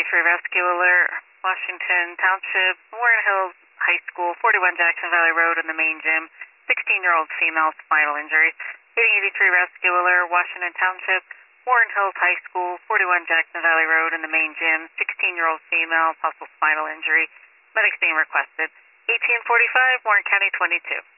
83 Rescue Alert, Washington Township, Warren Hills High School, 41 Jackson Valley Road in the main gym, 16-year-old female, spinal injury. 83 Rescue Alert, Washington Township, Warren Hills High School, 41 Jackson Valley Road in the main gym, 16-year-old female, possible spinal injury. Medics being requested. 1845, Warren County 22.